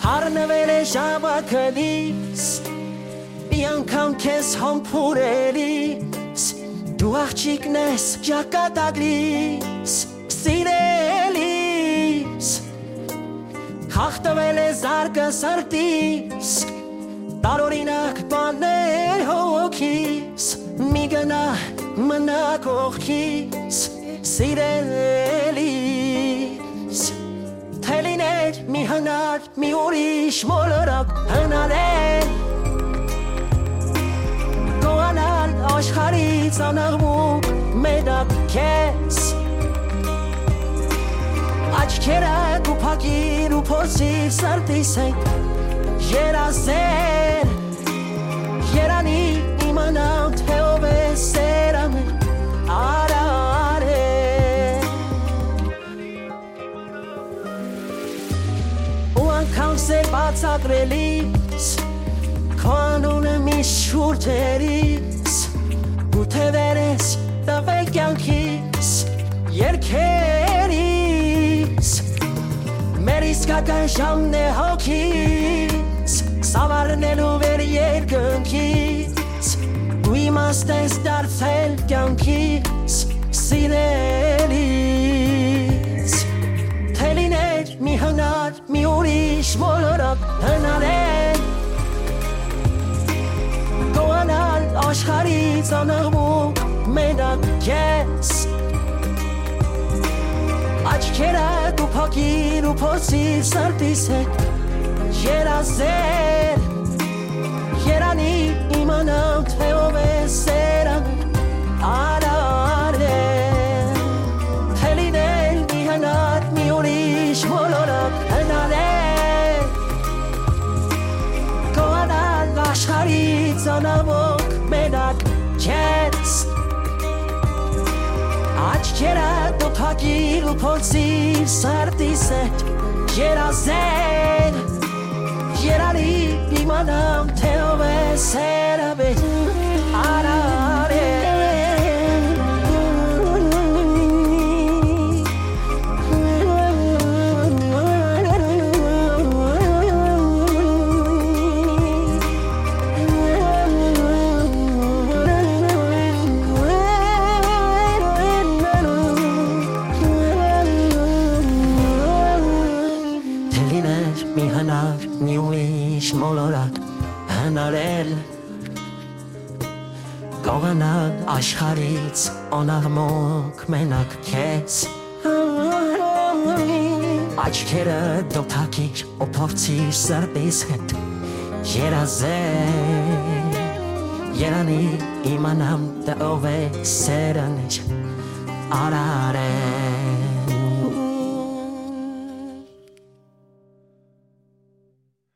Առնվել է ժամակնից Մի անգամ քեզ համբուրելիս Դու աղջիկն ես ճակատագրիս Սիրելիս Հաղթվել է զարգը սրտիս Տարօրինակ բաներ հոգիս Մի գնա մնա կողքիս Սիրելիս Թե լիներ մի հնար մի ուրիշ մոլորակ հնարել Գոհանալ աշխարհից անաղմուկ մենակ քեզ Աչքերդ ու փակիր ու փորձիր սրտիս հետ Երազել Երանի իմանամ թե ով է սերամել Արարել Ու անգամ սեր բացակրելիս Քո անունը մի շուրթերիս Ու թևեր ես տվել կյանքիս Երգերիս Մեր իսկական ժամն է հոգիս Սավառնելու վեր երկնքից Ու իմաստ ես դարձել կյանքից Սիրելիս Թե լիներ մի հնար մի ուրիշ մոլորակ հնարել Գոհանալ աշխարհից անաղմուկ մենակ քեզ Աչքերդ ու փակիր ու փորձիր սրտիս հետ Երազել Երանի իմանամ թե ով է սերամել Արարել Թե լինել մի հնար մի ուրիշ մոլորակ հնարել Գոհանալ աշխարհից անաղմուկ մենակ քեզ Աչքերդ ու փակիր ու փորձիր սրտիս հետ Երազել Երանի իմանամ թե ով է սերամել Արարել Մի ուրիշ մոլորակ հնարել Գոհանալ աշխարհից անաղմուկ մենակ քեզ Աչքերդ ու փակիր ու փորձիր սրտիս հետ Երազել Երանի իմանամ թե ով է սերամել Արարել